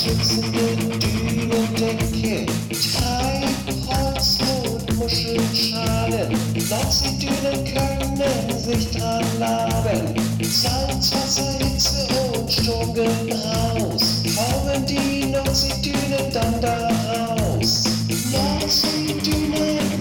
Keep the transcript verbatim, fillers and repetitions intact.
schützende Dünendecke, Treibholz und Muschelschalen. Nordsee-Dünen können sich dran laben. Salzwasser, Hitze und Sturmgebraus formen die Nordsee-Dünen dann daraus. Nordsee-Dünen